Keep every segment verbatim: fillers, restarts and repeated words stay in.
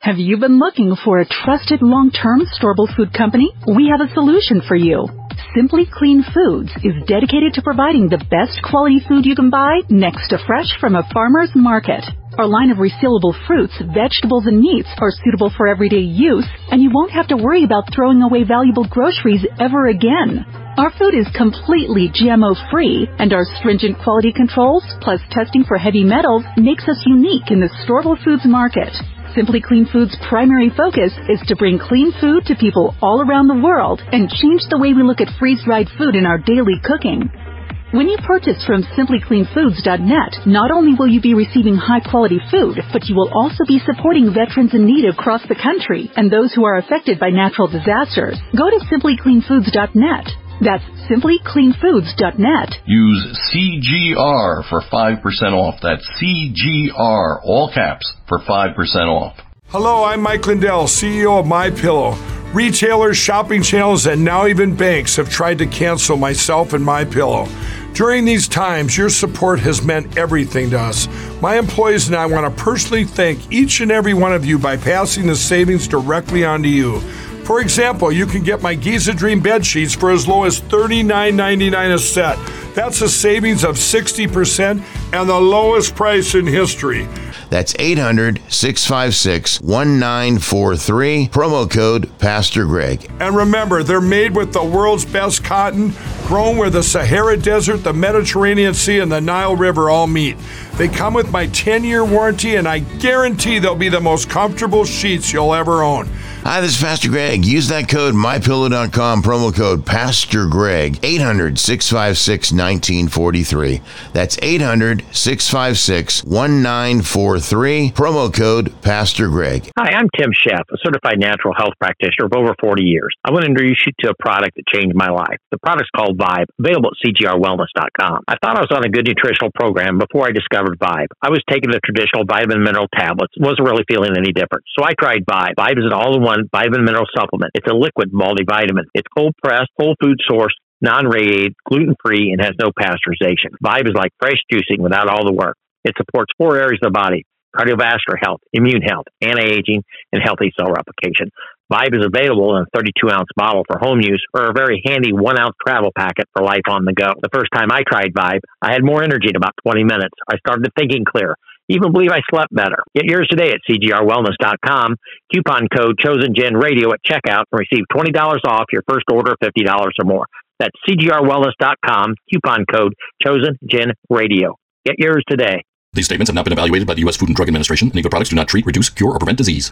Have you been looking for a trusted long-term storable food company? We have a solution for you. Simply Clean Foods is dedicated to providing the best quality food you can buy next to fresh from a farmer's market. Our line of resealable fruits, vegetables, and meats are suitable for everyday use, and you won't have to worry about throwing away valuable groceries ever again. Our food is completely G M O-free, and our stringent quality controls, plus testing for heavy metals, makes us unique in the storable foods market. Simply Clean Foods' primary focus is to bring clean food to people all around the world and change the way we look at freeze-dried food in our daily cooking. When you purchase from simply clean foods dot net, not only will you be receiving high-quality food, but you will also be supporting veterans in need across the country and those who are affected by natural disasters. Go to simply clean foods dot net. That's simply clean foods dot net. Use C G R for five percent off. That's C G R, all caps, for five percent off. Hello, I'm Mike Lindell, C E O of MyPillow. Retailers, shopping channels, and now even banks have tried to cancel myself and MyPillow. During these times, your support has meant everything to us. My employees and I want to personally thank each and every one of you by passing the savings directly on to you. For example, you can get my Giza Dream bed sheets for as low as thirty-nine ninety-nine a set. That's a savings of sixty percent and the lowest price in history. That's eight hundred, six five six, one nine four three, promo code Pastor Greg. And remember, they're made with the world's best cotton, grown where the Sahara Desert, the Mediterranean Sea, and the Nile River all meet. They come with my ten-year warranty, and I guarantee they'll be the most comfortable sheets you'll ever own. Hi, this is Pastor Greg. Use that code my pillow dot com, promo code Pastor Greg, eight hundred, six five six, one nine four three. That's eight hundred, six five six, one nine four three, promo code Pastor Greg. Hi, I'm Tim Sheff, a certified natural health practitioner of over forty years. I want to introduce you to a product that changed my life. The product's called Vibe, available at C G R wellness dot com. I thought I was on a good nutritional program before I discovered Vibe. I was taking the traditional vitamin mineral tablets, wasn't really feeling any different. So I tried Vibe. Vibe is an all-in-one vitamin mineral supplement. It's a liquid multivitamin. It's cold-pressed, whole food sourced, non-radiated, gluten-free, and has no pasteurization. Vibe is like fresh juicing without all the work. It supports four areas of the body: cardiovascular health, immune health, anti-aging, and healthy cell replication. Vibe is available in a thirty-two ounce bottle for home use or a very handy one ounce travel packet for life on the go. The first time I tried Vibe, I had more energy in about twenty minutes. I started thinking clear. Even believe I slept better. Get yours today at C G R wellness dot com. Coupon code ChosenGenRadio at checkout and receive twenty dollars off your first order of fifty dollars or more. That's C G R wellness dot com. Coupon code ChosenGenRadio. Get yours today. These statements have not been evaluated by the U S Food and Drug Administration. Any of the products do not treat, reduce, cure, or prevent disease.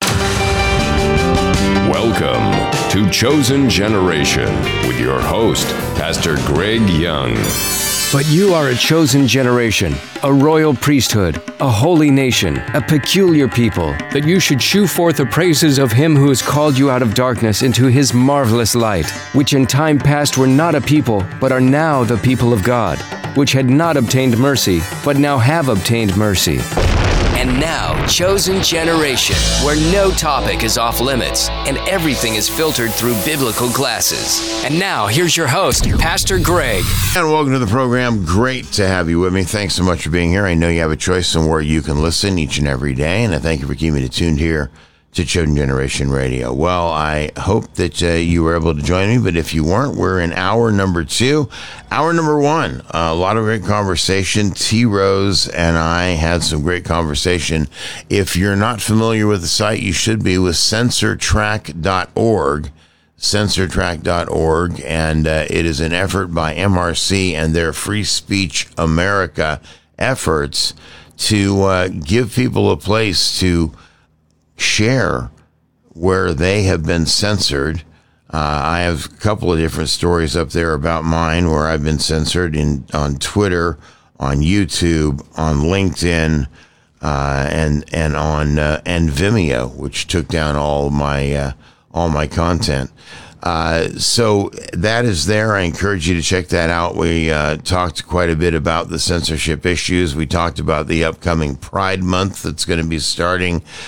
Welcome to Chosen Generation with your host, Pastor Greg Young. But you are a chosen generation, a royal priesthood, a holy nation, a peculiar people, that you should shew forth the praises of him who has called you out of darkness into his marvelous light, which in time past were not a people, but are now the people of God, which had not obtained mercy, but now have obtained mercy. And now, Chosen Generation, where no topic is off limits and everything is filtered through biblical glasses. And now, here's your host, Pastor Greg. And welcome to the program. Great to have you with me. Thanks so much for being here. I know you have a choice in where you can listen each and every day, and I thank you for keeping it tuned here to Chosen Generation Radio. Well, I hope that uh, you were able to join me, but if you weren't, we're in hour number two. Hour number one, uh, a lot of great conversation. T. Rose and I had some great conversation. If you're not familiar with the site, you should be, with censor track dot org. censor track dot org, and uh, it is an effort by M R C and their Free Speech America efforts to uh, give people a place to share where they have been censored. Uh, I have a couple of different stories up there about mine where I've been censored in on Twitter, on YouTube, on LinkedIn, uh, and and on uh, and Vimeo, which took down all my uh, all my content. Uh, so that is there. I encourage you to check that out. We uh, talked quite a bit about the censorship issues. We talked about the upcoming Pride Month that's going to be starting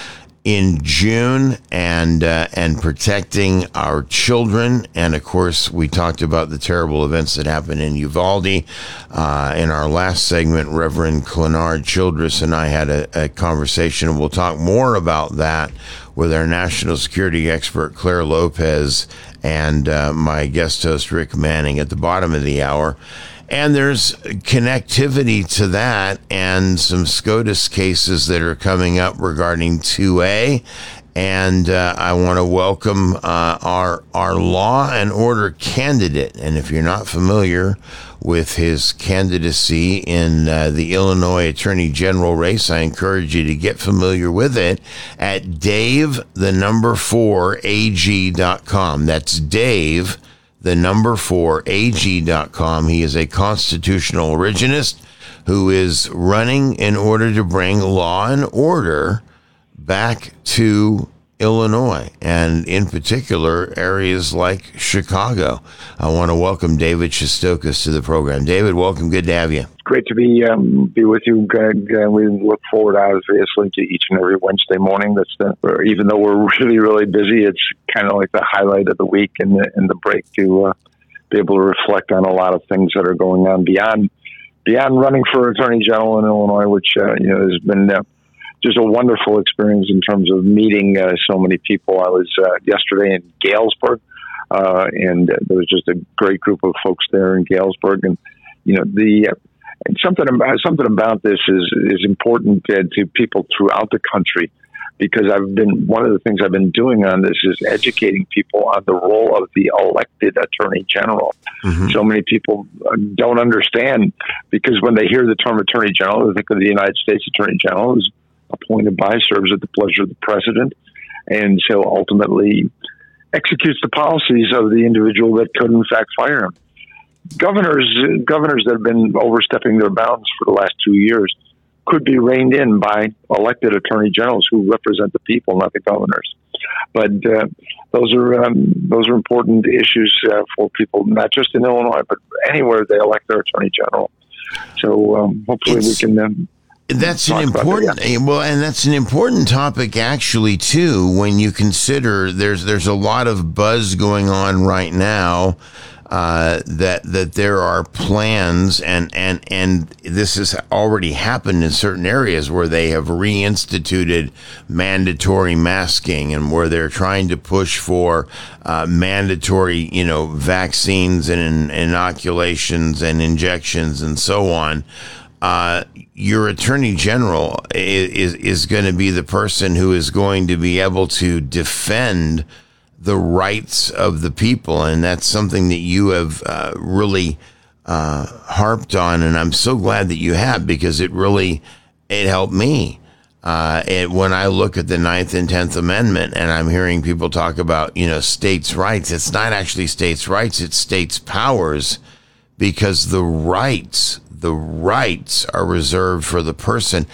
in June, and uh, and protecting our children. And of course, we talked about the terrible events that happened in Uvalde. Uh, in our last segment, Reverend Clenard Childress and I had a, a conversation, and we'll talk more about that with our national security expert, Claire Lopez, and uh, my guest host, Rick Manning, at the bottom of the hour. And there's connectivity to that and some SCOTUS cases that are coming up regarding two A. And uh, I want to welcome uh, our our law and order candidate. And if you're not familiar with his candidacy in uh, the Illinois Attorney General race, I encourage you to get familiar with it at Dave, the number four, A G dot com. That's Dave, the number four, A G dot com. He is a constitutional originist who is running in order to bring law and order back to Illinois, and in particular, areas like Chicago. I want to welcome David Shestokas to the program. David, welcome. Good to have you. It's great to be um, be with you, Greg. Uh, we look forward, obviously, to each and every Wednesday morning. That's the, even though we're really, really busy, it's kind of like the highlight of the week and the, and the break to uh, be able to reflect on a lot of things that are going on beyond beyond running for Attorney General in Illinois, which uh, you know has been uh, just a wonderful experience in terms of meeting uh, so many people. I was uh, yesterday in Galesburg, uh, and there was just a great group of folks there in Galesburg. And, you know, the uh, and something about, something about this is, is important uh, to people throughout the country, because I've been, one of the things I've been doing on this is educating people on the role of the elected Attorney General. Mm-hmm. So many people don't understand, because when they hear the term Attorney General, they think of the United States Attorney General, who's appointed by, serves at the pleasure of the president, and so ultimately executes the policies of the individual that could in fact fire him. Governors, governors that have been overstepping their bounds for the last two years could be reined in by elected attorney generals who represent the people, not the governors. But uh, those are um, those are important issues uh, for people, not just in Illinois, but anywhere they elect their attorney general. So um, hopefully it's- we can. Um, That's an important, that, yeah. well, and that's an important topic actually too. When you consider there's there's a lot of buzz going on right now uh, that that there are plans, and and and this has already happened in certain areas where they have reinstituted mandatory masking, and where they're trying to push for uh, mandatory, you know, vaccines and in, inoculations and injections and so on. Uh, your attorney general is is going to be the person who is going to be able to defend the rights of the people, and that's something that you have uh, really uh, harped on, and I'm so glad that you have, because it really it helped me. Uh, it, when I look at the Ninth and Tenth Amendment, and I'm hearing people talk about, you know, states' rights, it's not actually states' rights; it's states' powers, because the rights. The rights are reserved for the person.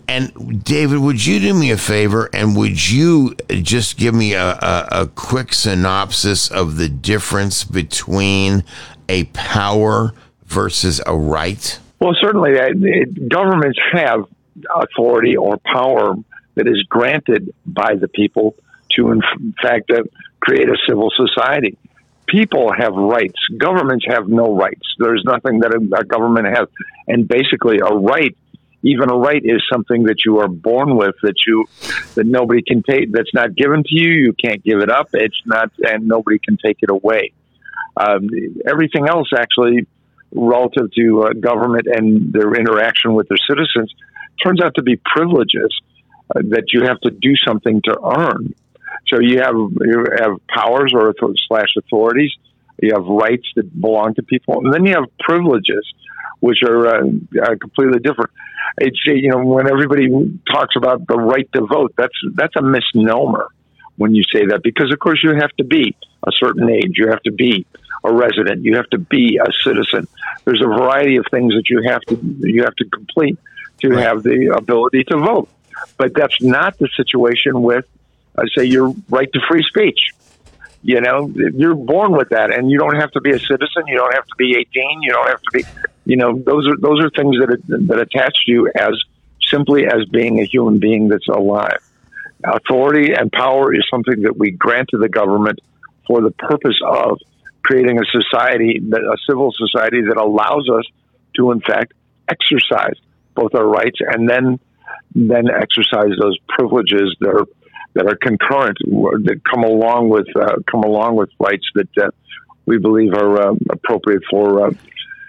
And David, would you do me a favor, and would you just give me a, a, a quick synopsis of the difference between a power versus a right? Well, certainly uh, it, governments have authority or power that is granted by the people to, in fact, uh, create a civil society. People have rights. Governments have no rights. There's nothing that a, a government has. And basically a right, even a right, is something that you are born with, that you, that nobody can take, that's not given to you. You can't give it up. It's not, and nobody can take it away. Um, everything else actually relative to uh, government and their interaction with their citizens turns out to be privileges uh, that you have to do something to earn. So you have you have powers or slash authorities. You have rights that belong to people, and then you have privileges, which are uh, uh, completely different. It's you know when everybody talks about the right to vote, that's that's a misnomer when you say that, because of course you have to be a certain age, you have to be a resident, you have to be a citizen. There's a variety of things that you have to you have to complete to have the ability to vote. But that's not the situation with, I say, your right to free speech. You know, you're born with that, and you don't have to be a citizen. You don't have to be eighteen. You don't have to be, you know, those are those are things that that attach to you as simply as being a human being that's alive. Authority and power is something that we grant to the government for the purpose of creating a society, a civil society that allows us to, in fact, exercise both our rights and then then exercise those privileges that are that are concurrent, that come along with uh, come along with rights that uh, we believe are uh, appropriate for uh,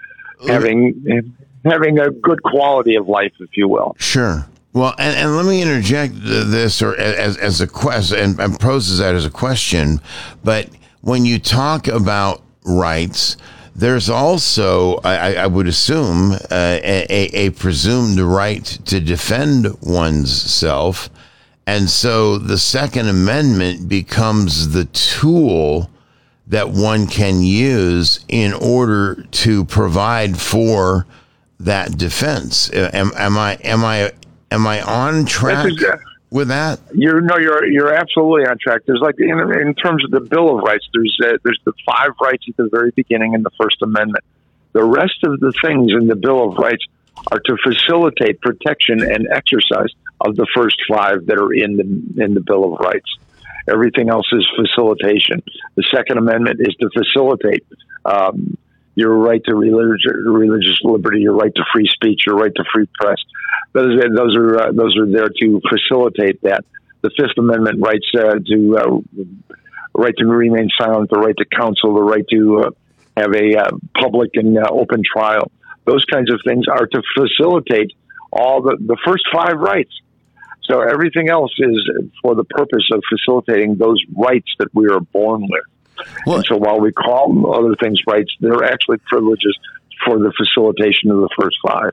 having having a good quality of life, if you will. Sure. Well, and, and let me interject this, or as as a question, and, and poses that as a question. But when you talk about rights, there's also, I, I would assume, uh, a, a presumed right to defend one's self. And so the Second Amendment becomes the tool that one can use in order to provide for that defense. Am, am I am I am I on track exactly. with that? You're no, you're you're absolutely on track. There's like in, in terms of the Bill of Rights, there's uh, there's the five rights at the very beginning in the First Amendment. The rest of the things in the Bill of Rights are to facilitate protection and exercise of the first five that are in the in the Bill of Rights. Everything else is facilitation. The Second Amendment is to facilitate um, your right to religious, religious liberty, your right to free speech, your right to free press. Those, those are uh, those are there to facilitate that. The Fifth Amendment rights uh, to uh, right to remain silent, the right to counsel, the right to uh, have a uh, public and uh, open trial. Those kinds of things are to facilitate all the, the first five rights. So everything else is for the purpose of facilitating those rights that we are born with. Well, and so while we call other things rights, they're actually privileges for the facilitation of the first five.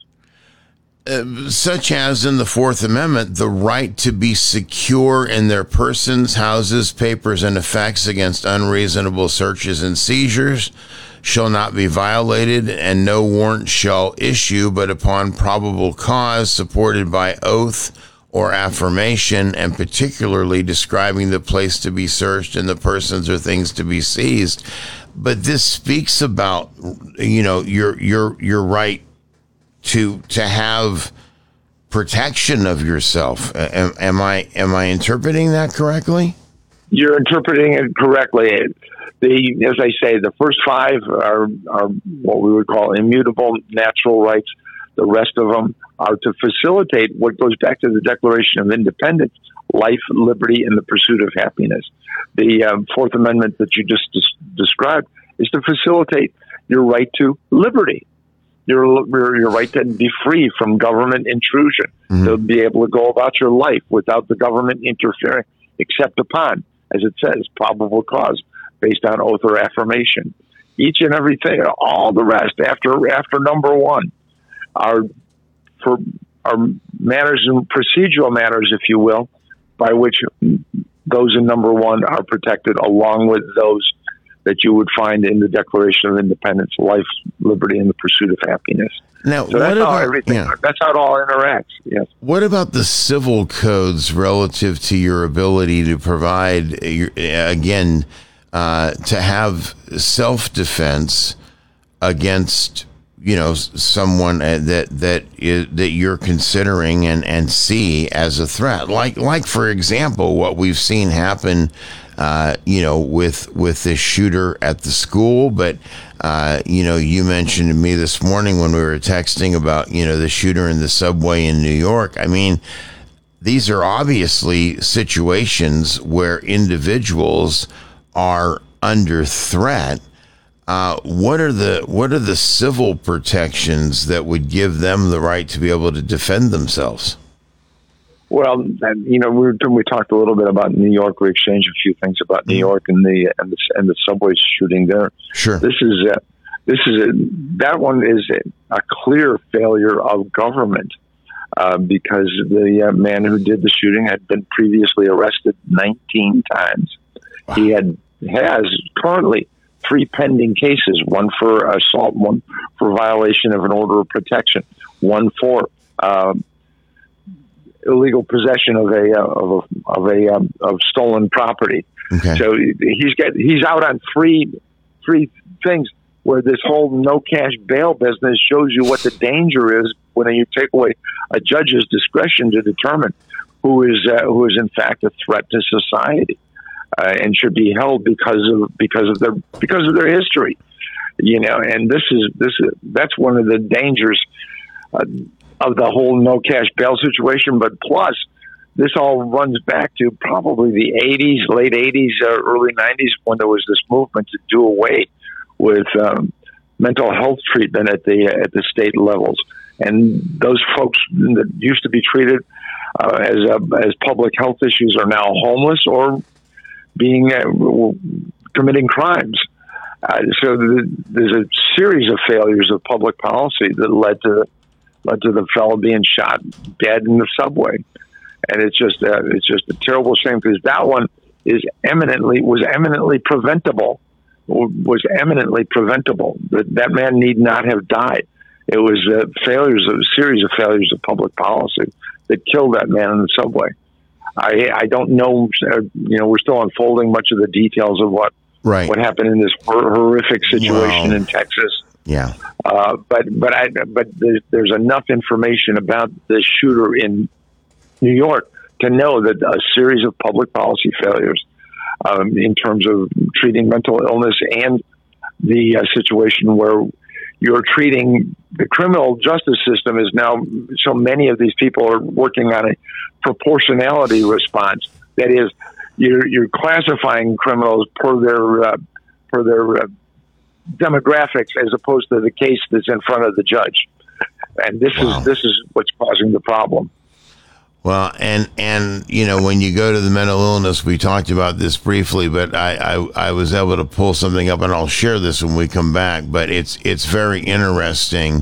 Uh, such as in the Fourth Amendment, the right to be secure in their persons, houses, papers, and effects against unreasonable searches and seizures shall not be violated, and no warrant shall issue but upon probable cause supported by oath or affirmation, and particularly describing the place to be searched and the persons or things to be seized. But this speaks about, you know, your your your right to to have protection of yourself. Am, am I am I interpreting that correctly? You're interpreting it correctly. The as I say, the first five are are what we would call immutable natural rights. The rest of them are to facilitate what goes back to the Declaration of Independence: life, liberty, and the pursuit of happiness. The um, Fourth Amendment that you just des- described is to facilitate your right to liberty. Your, your your right to be free from government intrusion, mm-hmm. to be able to go about your life without the government interfering, except upon, as it says, probable cause, based on oath or affirmation. Each and everything, all the rest after after number one, are for are manners and procedural matters, if you will, by which those in number one are protected, along with those that you would find in the Declaration of Independence: life, liberty, and the pursuit of happiness. Now, so that's about, how everything. Yeah. That's how it all interacts. Yes. What about the civil codes relative to your ability to provide, again, uh, to have self-defense against, you know, someone that that is that you're considering and, and see as a threat? Like like for example, what we've seen happen. Uh, you know, with with this shooter at the school, but uh, you know, you mentioned to me this morning when we were texting about, you know, the shooter in the subway in New York. I mean, these are obviously situations where individuals are under threat. Uh, what are the what are the civil protections that would give them the right to be able to defend themselves? Well, you know, we we talked a little bit about New York. We exchanged a few things about New York and the and the, and the subway shooting there. Sure, this is a, this is a, that one is a, a clear failure of government uh, because the uh, man who did the shooting had been previously arrested nineteen times. Wow. He had has currently three pending cases: one for assault, one for violation of an order of protection, one for Uh, illegal possession of a uh, of a of a um, of stolen property. Okay. So he's got he's out on three three things where this whole no cash bail business shows you what the danger is when you take away a judge's discretion to determine who is uh, who is in fact a threat to society uh, and should be held because of because of their because of their history. You know, and this is this is that's one of the dangers uh, of the whole no cash bail situation. But plus, this all runs back to probably the eighties, late eighties, uh, early nineties, when there was this movement to do away with um, mental health treatment at the at the state levels, and those folks that used to be treated uh, as uh, as public health issues are now homeless or being uh, committing crimes. Uh, so the, there's a series of failures of public policy that led to led to the fellow being shot dead in the subway, and it's just uh, it's just a terrible shame because that one is eminently was eminently preventable, was eminently preventable. That that man need not have died. It was uh, failures of a series of failures of public policy that killed that man in the subway. I I don't know, uh, you know, we're still unfolding much of the details of what. Right. What happened in this horrific situation wow. in Texas? Yeah. Uh, but but I but there's, there's enough information about the shooter in New York to know that a series of public policy failures um, in terms of treating mental illness and the uh, situation where you're treating the criminal justice system is now so many of these people are working on a proportionality response. That is. You're, you're classifying criminals per their uh, per their uh, demographics as opposed to the case that's in front of the judge, and this wow. is this is what's causing the problem. Well, and and you know when you go to the mental illness, we talked about this briefly, but I, I I was able to pull something up, and I'll share this when we come back. But it's it's very interesting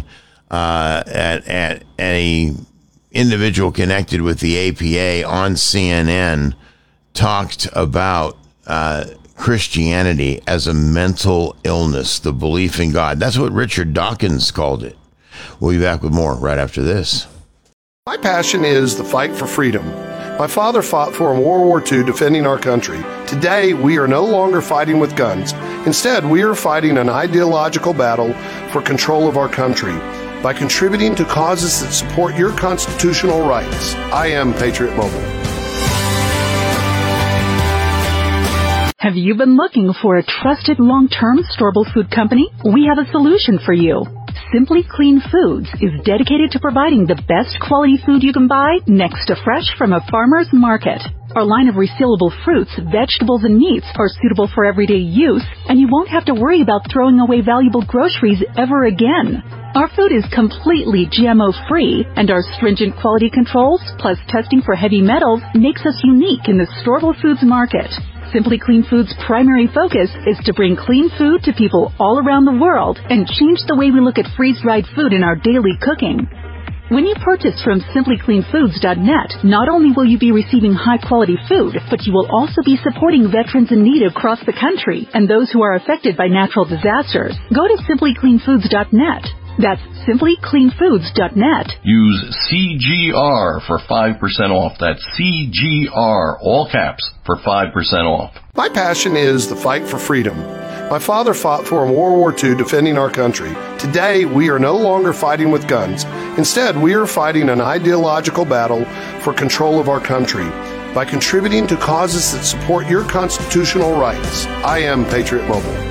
uh, at at a individual connected with the A P A on C N N. Talked about uh, Christianity as a mental illness, the belief in God. That's what Richard Dawkins called it. We'll be back with more right after this. My passion is the fight for freedom. My father fought for in World War Two defending our country. Today, we are no longer fighting with guns. Instead, we are fighting an ideological battle for control of our country by contributing to causes that support your constitutional rights. I am Patriot Mobile. Have you been looking for a trusted long-term storable food company? We have a solution for you. Simply Clean Foods is dedicated to providing the best quality food you can buy next to fresh from a farmer's market. Our line of resealable fruits, vegetables, and meats are suitable for everyday use, and you won't have to worry about throwing away valuable groceries ever again. Our food is completely G M O-free, and our stringent quality controls, plus testing for heavy metals, makes us unique in the storable foods market. Simply Clean Foods' primary focus is to bring clean food to people all around the world and change the way we look at freeze-dried food in our daily cooking. When you purchase from simply clean foods dot net, not only will you be receiving high-quality food, but you will also be supporting veterans in need across the country and those who are affected by natural disasters. Go to simply clean foods dot net. That's simply clean foods dot net. Use C G R for five percent off. That's C G R, all caps, for five percent off. My passion is the fight for freedom. My father fought for in World War Two defending our country. Today, we are no longer fighting with guns. Instead, we are fighting an ideological battle for control of our country by contributing to causes that support your constitutional rights. I am Patriot Mobile.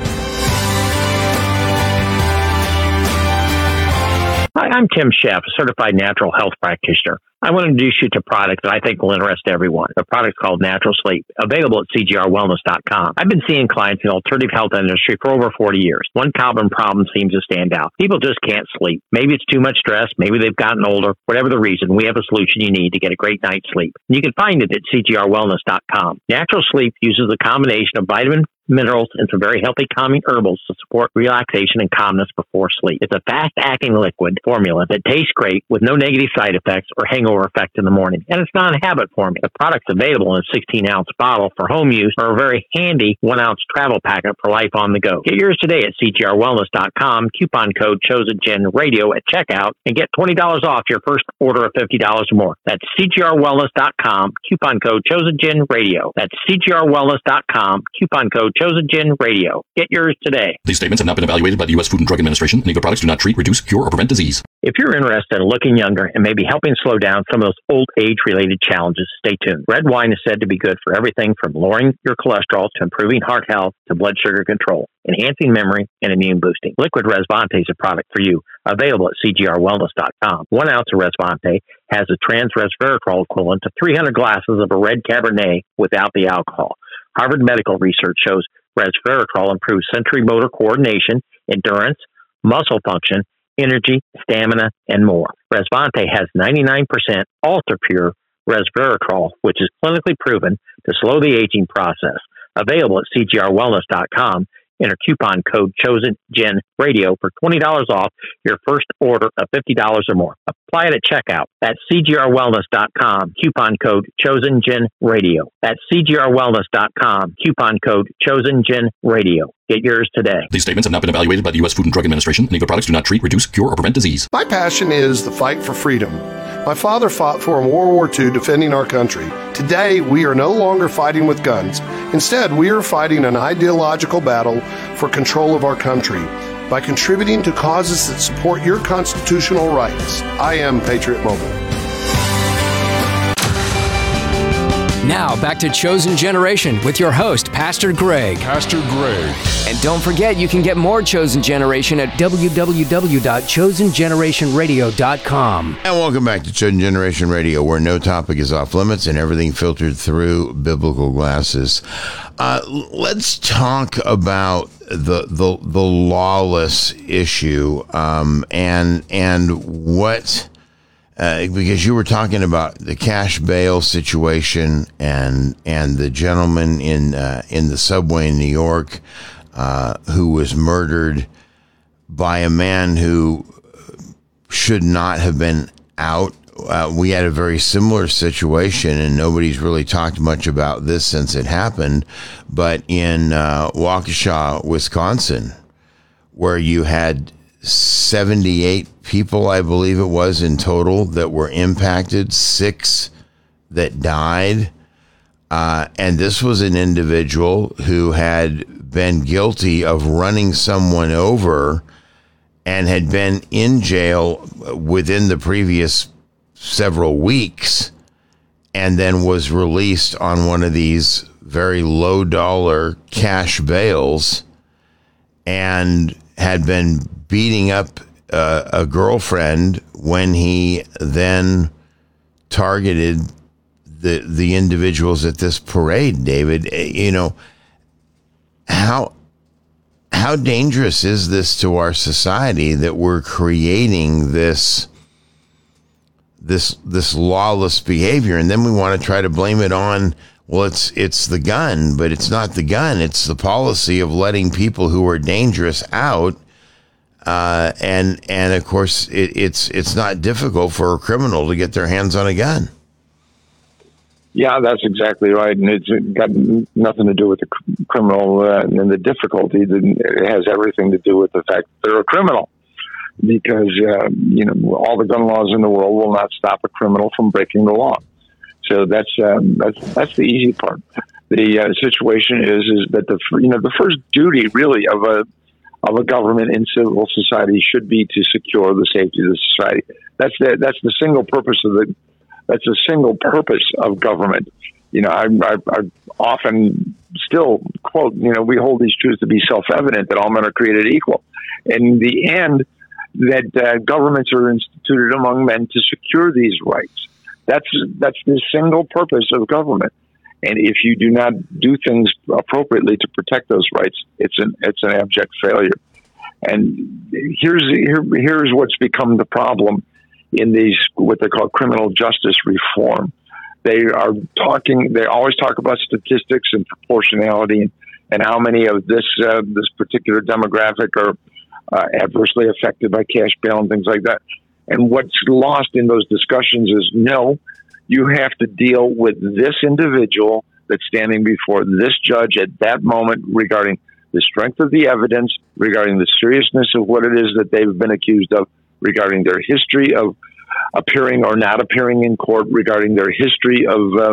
Hi, I'm Tim Sheff, a certified natural health practitioner. I want to introduce you to a product that I think will interest everyone. The product's called Natural Sleep, available at C G R wellness dot com. I've been seeing clients in the alternative health industry for over forty years. One common problem seems to stand out. People just can't sleep. Maybe it's too much stress. Maybe they've gotten older. Whatever the reason, we have a solution you need to get a great night's sleep. You can find it at C G R wellness dot com. Natural Sleep uses a combination of vitamin, minerals, and some very healthy calming herbals to support relaxation and calmness before sleep. It's a fast-acting liquid formula that tastes great with no negative side effects or hangover effect in the morning. And it's non-habit formula. The product's available in a sixteen ounce bottle for home use or a very handy one ounce travel packet for life on the go. Get yours today at C G R wellness dot com. Coupon code ChosenGenRadio at checkout and get twenty dollars off your first order of fifty dollars or more. That's C G R wellness dot com. Coupon code ChosenGenRadio. That's C G R wellness dot com. Coupon code Chosen Gen Radio. Get yours today. These statements have not been evaluated by the U S Food and Drug Administration. Any of the products do not treat, reduce, cure, or prevent disease. If you're interested in looking younger and maybe helping slow down some of those old age-related challenges, stay tuned. Red wine is said to be good for everything from lowering your cholesterol to improving heart health to blood sugar control, enhancing memory, and immune boosting. Liquid Resvante is a product for you, available at C G R wellness dot com. One ounce of Resvante has a trans resveratrol equivalent to three hundred glasses of a red Cabernet without the alcohol. Harvard Medical Research shows resveratrol improves sensory motor coordination, endurance, muscle function, energy, stamina, and more. Resvante has ninety-nine percent ultra-pure resveratrol, which is clinically proven to slow the aging process. Available at C G R wellness dot com. Enter coupon code ChosenGenRadio for twenty dollars off your first order of fifty dollars or more. Apply it at checkout at C G R wellness dot com. Coupon code ChosenGenRadio. That's C G R wellness dot com. Coupon code ChosenGenRadio. Get yours today. These statements have not been evaluated by the U S Food and Drug Administration. Any of the products do not treat, reduce, cure, or prevent disease. My passion is the fight for freedom. My father fought for in World War Two defending our country. Today, we are no longer fighting with guns. Instead, we are fighting an ideological battle for control of our country by contributing to causes that support your constitutional rights. I am Patriot Mobile. Now, back to Chosen Generation with your host, Pastor Greg. Pastor Greg. And don't forget, you can get more Chosen Generation at w w w dot chosen generation radio dot com. And welcome back to Chosen Generation Radio, where no topic is off limits and everything filtered through biblical glasses. Uh, let's talk about the the, the lawless issue um, and and what... Uh, because you were talking about the cash bail situation and and the gentleman in uh, in the subway in New York uh, who was murdered by a man who should not have been out. Uh, we had a very similar situation, and nobody's really talked much about this since it happened. But in uh, Waukesha, Wisconsin, where you had seventy-eight people, I believe it was, in total that were impacted, six that died. Uh, and this was an individual who had been guilty of running someone over and had been in jail within the previous several weeks and then was released on one of these very low dollar cash bails and had been beating up uh, a girlfriend when he then targeted the the individuals at this parade. David, you know, how how dangerous is this to our society that we're creating this this this lawless behavior, and then we want to try to blame it on, well, it's it's the gun, but it's not the gun. It's the policy of letting people who are dangerous out. Uh, and and of course, it, it's it's not difficult for a criminal to get their hands on a gun. Yeah, that's exactly right, and it's got nothing to do with the criminal uh, and the difficulty. It has everything to do with the fact that they're a criminal, because uh, you know all the gun laws in the world will not stop a criminal from breaking the law. So that's um, that's that's the easy part. The uh, situation is is that the you know the first duty really of a of a government in civil society should be to secure the safety of the society. That's the that's the single purpose of the that's the single purpose of government. You know, I, I, I often still quote, you know, we hold these truths to be self-evident that all men are created equal. In the end, that uh, governments are instituted among men to secure these rights. That's that's the single purpose of government. And if you do not do things appropriately to protect those rights, it's an it's an abject failure. And here's here, here's what's become the problem in these what they call criminal justice reform. They are talking. They always talk about statistics and proportionality and, and how many of this uh, this particular demographic are uh, adversely affected by cash bail and things like that. And what's lost in those discussions is no. You have to deal with this individual that's standing before this judge at that moment regarding the strength of the evidence, regarding the seriousness of what it is that they've been accused of, regarding their history of appearing or not appearing in court, regarding their history of uh,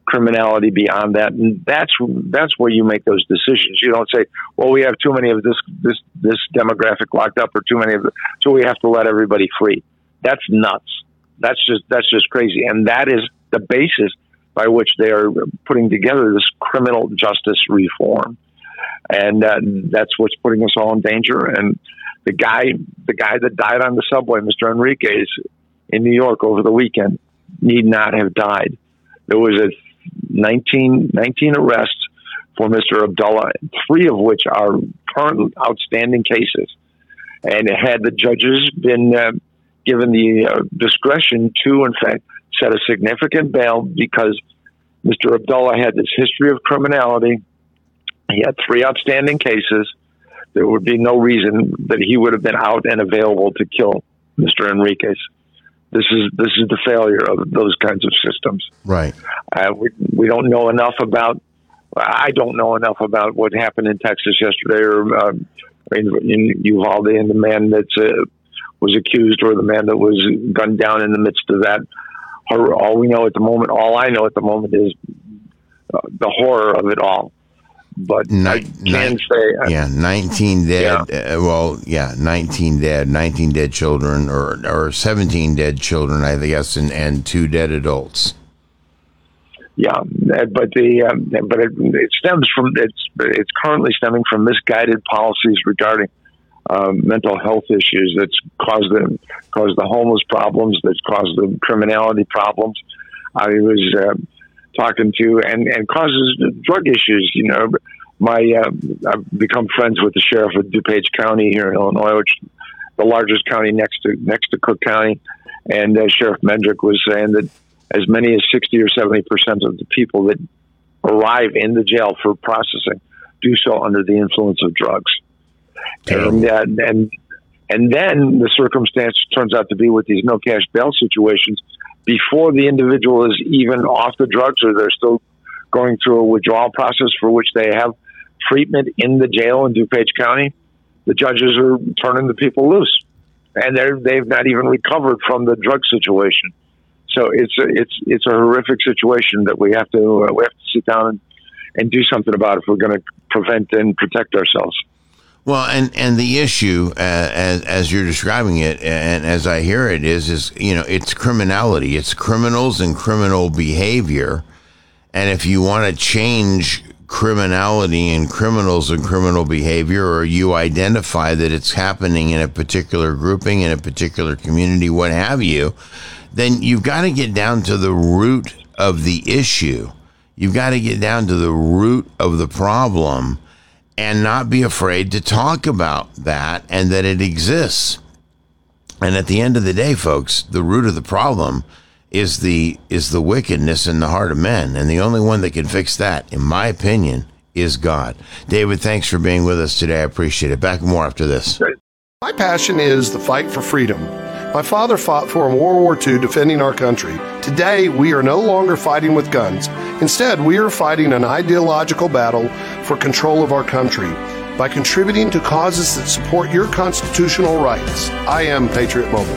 criminality beyond that. And that's that's where you make those decisions. You don't say, well, we have too many of this this this demographic locked up, or too many of it, so we have to let everybody free. That's nuts. That's just that's just crazy. And that is the basis by which they are putting together this criminal justice reform. And uh, that's what's putting us all in danger. And the guy, the guy that died on the subway, Mister Enriquez, in New York over the weekend, need not have died. There was a nineteen, nineteen arrests for Mister Abdullah, three of which are current outstanding cases. And had the judges been uh, given the uh, discretion to, in fact, set a significant bail, because Mister Abdullah had this history of criminality, he had three outstanding cases, there would be no reason that he would have been out and available to kill Mister Enriquez. This is this is the failure of those kinds of systems. Right. Uh, we we don't know enough about. I don't know enough about what happened in Texas yesterday, or uh, in, in Uvalde, and the man that uh, was accused, or the man that was gunned down in the midst of that. All we know at the moment, all I know at the moment, is uh, the horror of it all. But Ni- I can ni- say, uh, yeah, nineteen dead. Yeah. Uh, well, yeah, nineteen dead, nineteen dead children, or or seventeen dead children, I guess, and, and two dead adults. Yeah, but the um, but it, it stems from it's it's currently stemming from misguided policies regarding um, mental health issues that's caused the caused the homeless problems, that's caused the criminality problems. I was. Uh, talking to and, and causes drug issues. You know, my uh, I've become friends with the sheriff of DuPage County here in Illinois, which is the largest county next to next to Cook County. And uh, Sheriff Mendrick was saying that as many as sixty or seventy percent of the people that arrive in the jail for processing do so under the influence of drugs. And, uh, and and then the circumstance turns out to be with these no cash bail situations, before the individual is even off the drugs, or they're still going through a withdrawal process for which they have treatment in the jail in DuPage County, the judges are turning the people loose, and they're, they've not even recovered from the drug situation. So it's a, it's it's a horrific situation that we have to uh, we have to sit down and, and do something about if we're going to prevent and protect ourselves. Well, and, and the issue, uh, as as you're describing it, and as I hear it, is is you know it's criminality, it's criminals and criminal behavior, and if you want to change criminality and criminals and criminal behavior, or you identify that it's happening in a particular grouping, in a particular community, what have you, then you've got to get down to the root of the issue. You've got to get down to the root of the problem, and not be afraid to talk about that and that it exists. And at the end of the day, folks, the root of the problem is the is the wickedness in the heart of men. And the only one that can fix that, in my opinion, is God. David, thanks for being with us today. I appreciate it. Back more after this. My passion is the fight for freedom. My father fought for in World War Two, defending our country. Today, we are no longer fighting with guns. Instead, we are fighting an ideological battle for control of our country by contributing to causes that support your constitutional rights. I am Patriot Mobile.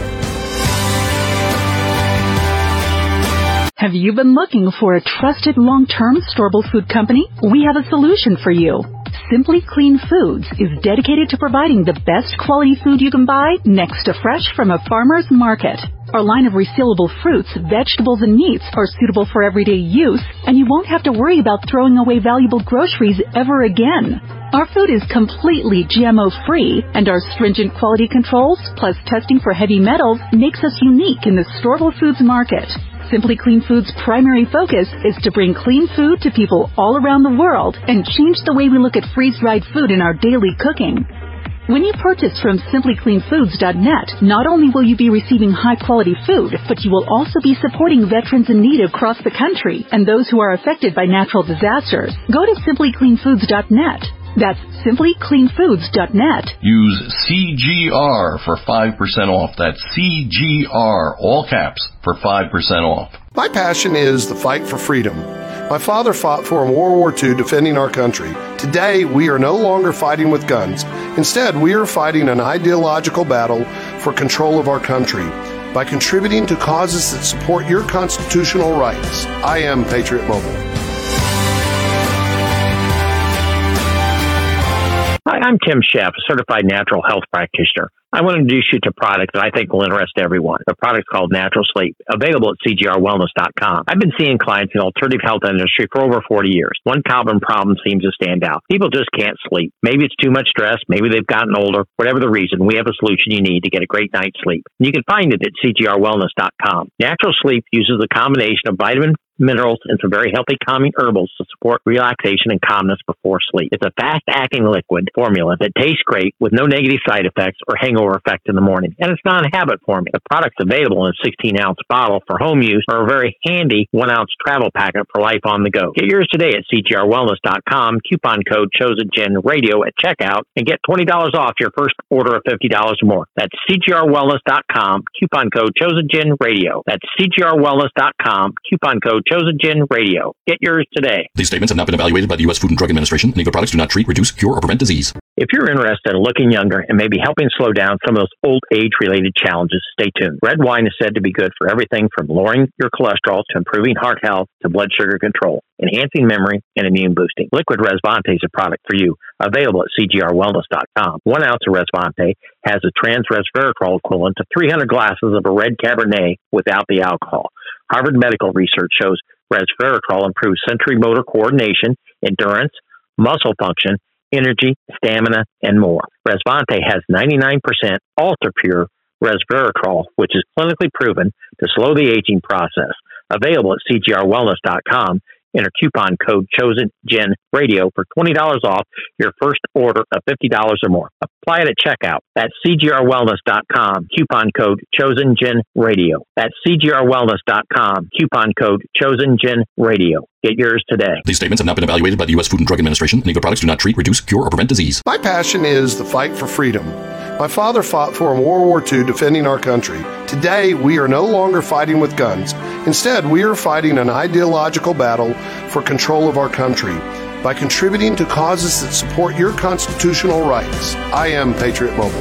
Have you been looking for a trusted long-term storable food company? We have a solution for you. Simply Clean Foods is dedicated to providing the best quality food you can buy next to fresh from a farmer's market. Our line of resealable fruits, vegetables, and meats are suitable for everyday use, and you won't have to worry about throwing away valuable groceries ever again. Our food is completely G M O-free, and our stringent quality controls, plus testing for heavy metals, makes us unique in the storable foods market. Simply Clean Foods' primary focus is to bring clean food to people all around the world and change the way we look at freeze-dried food in our daily cooking. When you purchase from simply clean foods dot net, not only will you be receiving high-quality food, but you will also be supporting veterans in need across the country and those who are affected by natural disasters. Go to simply clean foods dot net. That's simply clean foods dot net. Use C G R for five percent off. That's C G R, all caps, for five percent off. My passion is the fight for freedom. My father fought for in World War Two, defending our country. Today, we are no longer fighting with guns. Instead, we are fighting an ideological battle for control of our country by contributing to causes that support your constitutional rights. I am Patriot Mobile. Hi, I'm Tim Sheff, a certified natural health practitioner. I want to introduce you to a product that I think will interest everyone. The product's called Natural Sleep, available at C G R wellness dot com. I've been seeing clients in the alternative health industry for over forty years. One common problem seems to stand out. People just can't sleep. Maybe it's too much stress. Maybe they've gotten older. Whatever the reason, we have a solution you need to get a great night's sleep. You can find it at C G R wellness dot com. Natural Sleep uses a combination of vitamin, minerals, and some very healthy calming herbals to support relaxation and calmness before sleep. It's a fast-acting liquid formula that tastes great with no negative side effects or hangover effect in the morning. And it's not a habit forming. The product's available in a sixteen-ounce bottle for home use or a very handy one-ounce travel packet for life on the go. Get yours today at C G R wellness dot com, coupon code ChosenGen Radio at checkout, and get twenty dollars off your first order of fifty dollars or more. That's C G R wellness dot com, coupon code ChosenGen Radio. That's C G R wellness dot com, coupon code ChosenGen Radio. Get yours today. These statements have not been evaluated by the U S Food and Drug Administration. Nego products do not treat, reduce, cure, or prevent disease. If you're interested in looking younger and maybe helping slow down some of those old age-related challenges, stay tuned. Red wine is said to be good for everything from lowering your cholesterol to improving heart health to blood sugar control, enhancing memory, and immune boosting. Liquid Resvante is a product for you, available at C G R wellness dot com. One ounce of Resvante has a trans resveratrol equivalent to three hundred glasses of a red Cabernet without the alcohol. Harvard medical research shows resveratrol improves sensory motor coordination, endurance, muscle function, energy, stamina, and more. Resvante has ninety-nine percent ultra-pure resveratrol, which is clinically proven to slow the aging process. Available at C G R wellness dot com. Enter coupon code ChosenGenRadio for twenty dollars off your first order of fifty dollars or more. Apply it at checkout. That's C G R wellness dot com, coupon code ChosenGenRadio. That's C G R wellness dot com, coupon code ChosenGenRadio. Get yours today. These statements have not been evaluated by the U S Food and Drug Administration. Nego products do not treat, reduce, cure, or prevent disease. My passion is the fight for freedom. My father fought for in World War Two defending our country. Today, we are no longer fighting with guns. Instead, we are fighting an ideological battle for control of our country by contributing to causes that support your constitutional rights. I am Patriot Mobile.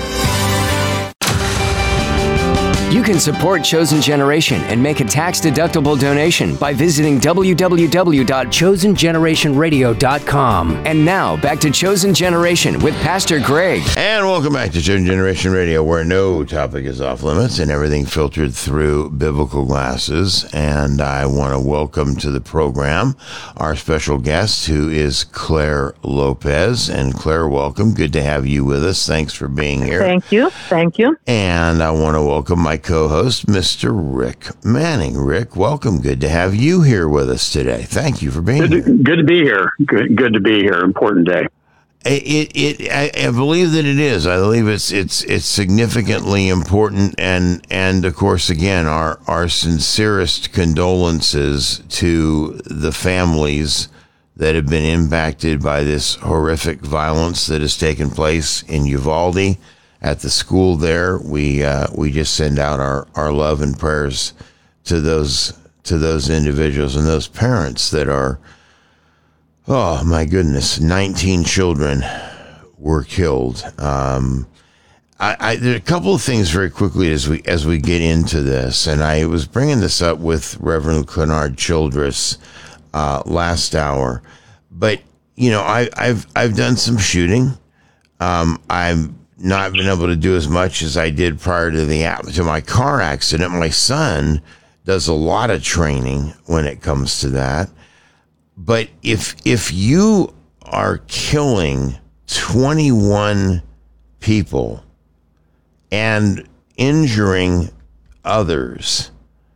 You can support Chosen Generation and make a tax-deductible donation by visiting w w w dot chosen generation radio dot com. And now, back to Chosen Generation with Pastor Greg. And welcome back to Chosen Generation Radio, where no topic is off limits and everything filtered through biblical glasses. And I want to welcome to the program our special guest, who is Claire Lopez. And Claire, welcome. Good to have you with us. Thanks for being here. Thank you. Thank you. And I want to welcome my co-host, Mister Rick Manning. Rick, welcome. Good to have you here with us today. Thank you for being good to, here. Good to be here. Good, good to be here. Important day. It, it, it I, I believe that it is. I believe it's, it's, it's significantly important, and, and of course, again, our, our sincerest condolences to the families that have been impacted by this horrific violence that has taken place in Uvalde. At the school there, we uh, we just send out our, our love and prayers to those to those individuals and those parents that are, oh my goodness, nineteen children were killed. Um, I, I there are a couple of things very quickly as we as we get into this, and I was bringing this up with Reverend Clenard Childress uh, last hour, but you know I, I've I've done some shooting. Um, I'm not been able to do as much as I did prior to the to my car accident. My son does a lot of training when it comes to that. But if if you are killing twenty-one people and injuring others,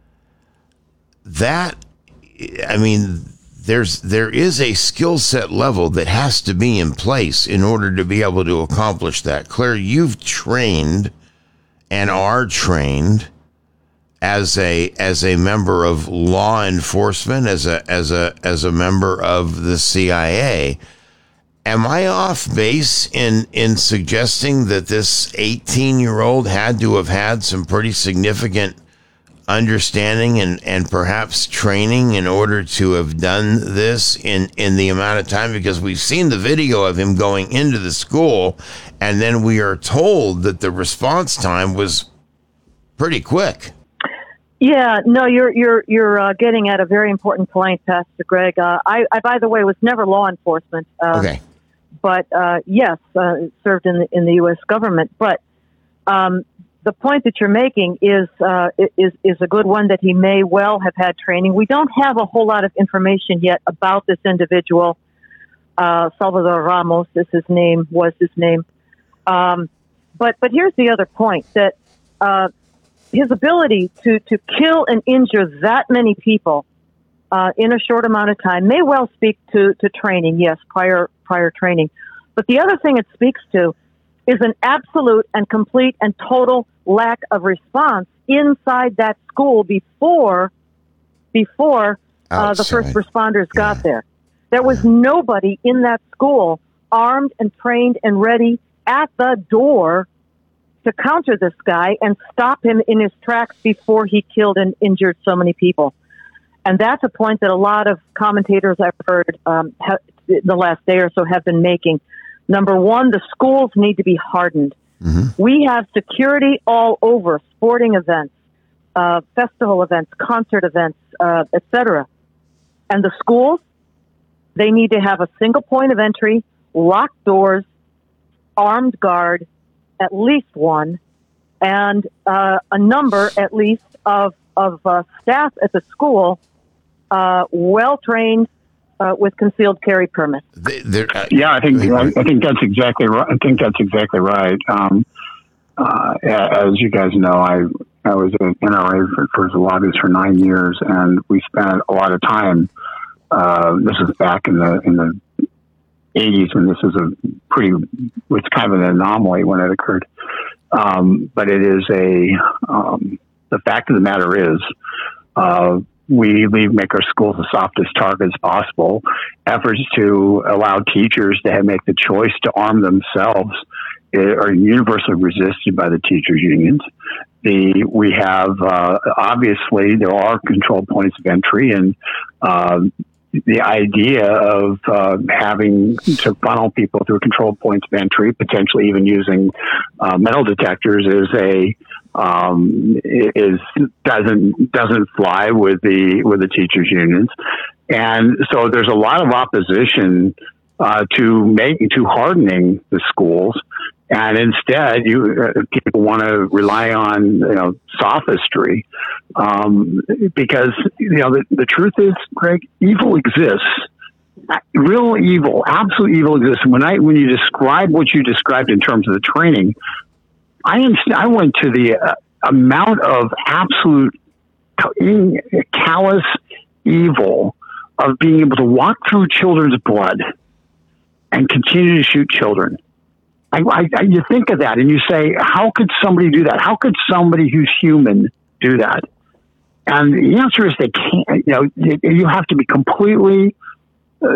that, I mean, There's there is a skill set level that has to be in place in order to be able to accomplish that. Claire, you've trained and are trained as a as a member of law enforcement, as a as a as a member of the C I A. Am I off base in in suggesting that this eighteen-year-old had to have had some pretty significant understanding and, and perhaps training in order to have done this in, in the amount of time? Because we've seen the video of him going into the school, and then we are told that the response time was pretty quick. Yeah, no, you're you're you're uh, getting at a very important point, Pastor Greg. Uh, I, I, by the way, was never law enforcement. Uh, okay. But uh, yes, uh, served in the in the U S government. But um, the point that you're making is uh, is is a good one, that he may well have had training. We don't have a whole lot of information yet about this individual. Uh, Salvador Ramos is his name, was his name. Um, but but here's the other point, that uh, his ability to, to kill and injure that many people uh, in a short amount of time may well speak to, to training, yes, prior prior training. But the other thing it speaks to is an absolute and complete and total lack of response inside that school before before uh, the first responders yeah. got there. There was nobody in that school armed and trained and ready at the door to counter this guy and stop him in his tracks before he killed and injured so many people. And that's a point that a lot of commentators I've heard um, ha- the last day or so have been making. Number one, the schools need to be hardened. Mm-hmm. We have security all over, sporting events, uh, festival events, concert events, uh, et cetera. And the schools, they need to have a single point of entry, locked doors, armed guard, at least one, and uh, a number, at least, of of uh, staff at the school, uh, well trained, uh, with concealed carry permits. Uh, yeah, I think I, I think that's exactly right. I think that's exactly right. Um, uh, as you guys know, I I was an N R A for, for a lobbyist for nine years, and we spent a lot of time. Uh, this was back in the in the eighties when this was a pretty, it's kind of an anomaly when it occurred. Um, but it is a, um, the fact of the matter is, uh, we, we make our schools the softest targets possible. Efforts to allow teachers to have, make the choice to arm themselves are universally resisted by the teachers' unions. The, we have, uh, obviously there are control points of entry, and, uh, the idea of uh, having to funnel people through control points of entry, potentially even using uh, metal detectors, is a um, is doesn't doesn't fly with the with the teachers' unions, and so there's a lot of opposition uh, to make to hardening the schools. And instead, you uh, people want to rely on you know sophistry, um, because you know the, the truth is, Greg, evil exists. Real evil, absolute evil exists. When I when you describe what you described in terms of the training, I inst- I went to the uh, amount of absolute callous evil of being able to walk through children's blood and continue to shoot children. I, I, you think of that and you say, how could somebody do that? How could somebody who's human do that? And the answer is they can't. You know, you, you have to be completely uh,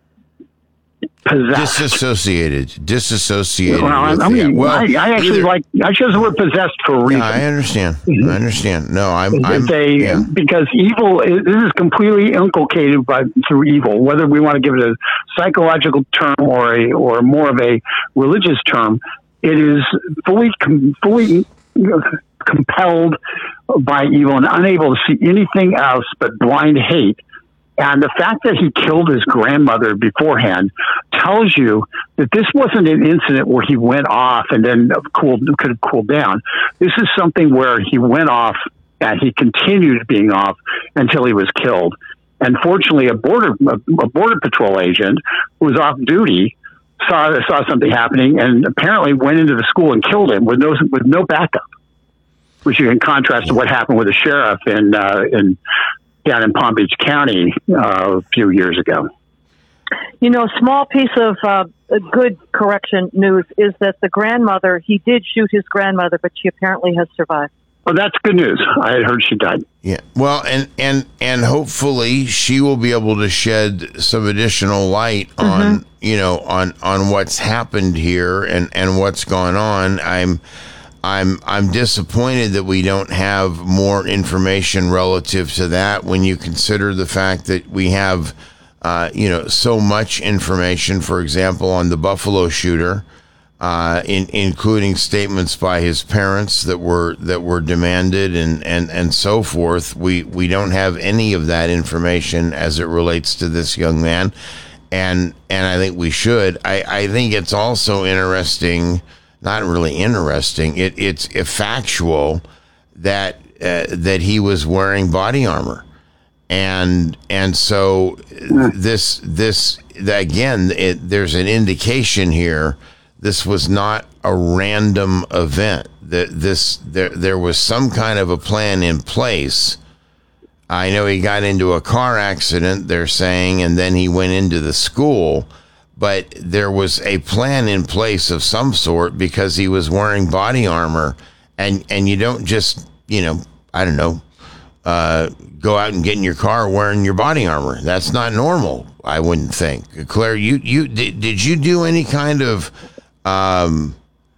possessed. Disassociated. Disassociated. Well, with I mean, well, I, I actually either, like, I chose the word possessed for a reason. Yeah, I understand. Mm-hmm. I understand. No, I'm, I'm a, yeah. because evil, is, this is completely inculcated by, through evil, whether we want to give it a psychological term or a, or more of a religious term. It is fully, com, fully compelled by evil and unable to see anything else but blind hate. And the fact that he killed his grandmother beforehand tells you that this wasn't an incident where he went off and then cooled, could have cooled down. This is something where he went off and he continued being off until he was killed. And fortunately, a border a border patrol agent who was off duty saw saw something happening and apparently went into the school and killed him with no with no backup, which you can contrast to what happened with the sheriff in uh, in. down in Palm Beach County uh, a few years ago. You know, small piece of uh, good correction news is that the grandmother, he did shoot his grandmother, but she apparently has survived. Oh, that's good news. I had heard she died. Yeah. Well, and, and, and hopefully she will be able to shed some additional light mm-hmm. on, you know, on, on what's happened here and, and what's gone on. I'm, I'm I'm disappointed that we don't have more information relative to that when you consider the fact that we have, uh, you know, so much information, for example, on the Buffalo shooter, uh, in, including statements by his parents that were that were demanded and, and, and so forth. We we don't have any of that information as it relates to this young man, and and I think we should. I, I think it's also interesting, not really interesting. It it's factual that uh, that he was wearing body armor. And and so this this again, it, there's an indication here. This was not a random event. That this there there was some kind of a plan in place. I know he got into a car accident, they're saying, and then he went into the school. But there was a plan in place of some sort because he was wearing body armor, and and you don't just you know I don't know. Uh, go out and get in your car wearing your body armor. That's not normal, I wouldn't think. Claire, you you did, did you do any kind of um,